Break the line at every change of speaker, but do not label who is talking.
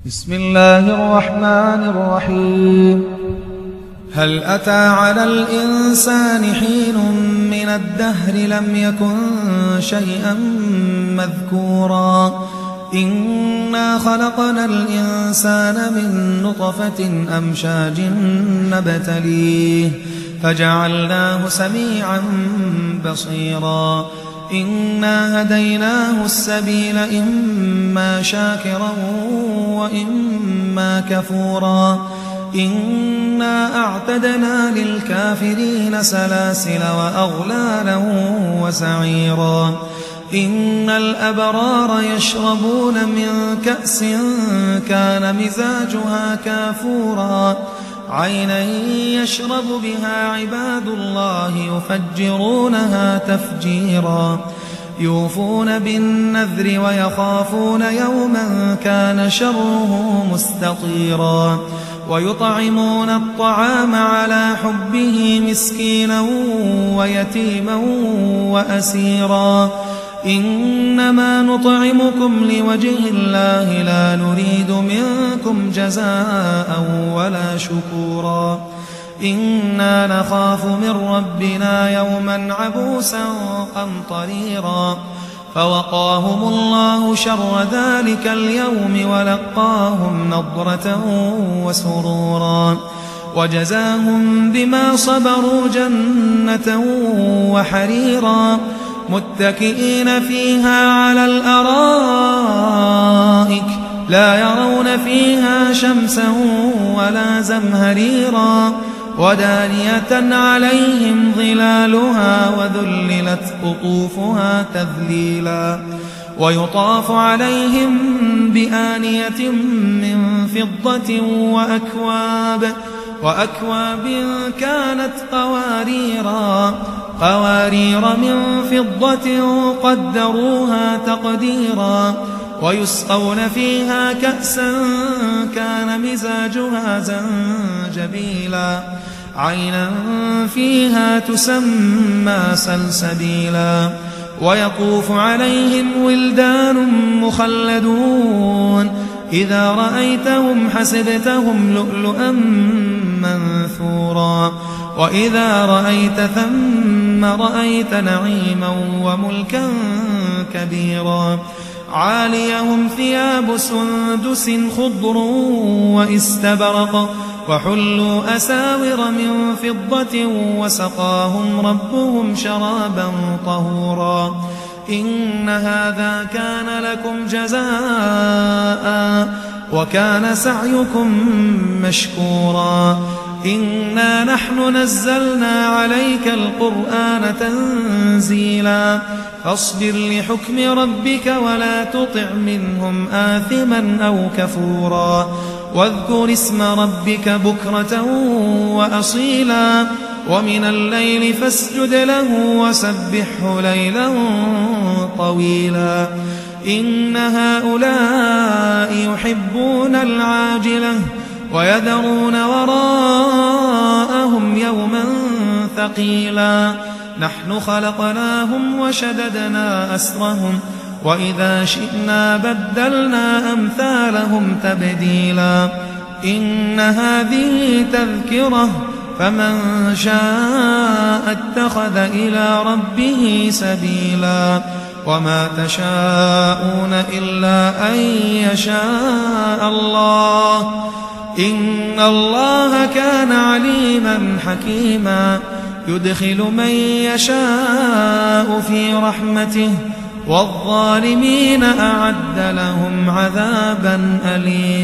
بسم الله الرحمن الرحيم. هل أتى على الإنسان حين من الدهر لم يكن شيئا مذكورا إنا خلقنا الإنسان من نطفة أمشاج نبتليه فجعلناه سميعا بصيرا إنا هديناه السبيل إما شاكرا وإما كفورا إنا أعتدنا للكافرين سلاسل وأغلالا وسعيرا إن الأبرار يشربون من كأس كان مزاجها كافورا عينا يشرب بها عباد الله يفجرونها تفجيرا يوفون بالنذر ويخافون يوما كان شره مستطيرا ويطعمون الطعام على حبه مسكينا ويتيما وأسيرا إنما نطعمكم لوجه الله لا نريد منكم جزاء ولا شكورا إنا نخاف من ربنا يوما عبوسا قمطريرا فوقاهم الله شر ذلك اليوم ولقاهم نضرة وسرورا وجزاهم بما صبروا جنة وحريرا متكئين فيها على الأرائك لا يرون فيها شمسا ولا زمهريرا ودانية عليهم ظلالها وذللت قطوفها تذليلا ويطاف عليهم بآنية من فضة وأكواب كانت قوارير من فضة قدروها تقديرا ويسقون فيها كأسا كان مزاجها زنجبيلا عينا فيها تسمى سلسبيلا ويطوف عليهم ولدان مخلدون إذا رأيتهم حسبتهم لؤلؤا منثورا وإذا رأيت ثم رأيت نعيما وملكا كبيرا عاليهم ثياب سندس خضر واستبرق وحلوا أساور من فضة وسقاهم ربهم شرابا طهورا إن هذا كان لكم جزاء وكان سعيكم مشكورا إنا نحن نزلنا عليك القرآن تنزيلا فاصبر لحكم ربك ولا تطع منهم آثما أو كفورا واذكر اسم ربك بكرة وأصيلا ومن الليل فاسجد له وسبحه ليلا طويلا إن هؤلاء يحبون العاجلة ويذرون وراءهم يوما ثقيلا نحن خلقناهم وشددنا أسرهم وإذا شئنا بدلنا أمثالهم تبديلا إن هذه تذكرة فمن شاء اتخذ إلى ربه سبيلا وما تشاءون إلا أن يشاء الله إن الله كان عليما حكيما يدخل من يشاء في رحمته والظالمين أعد لهم عذابا أليما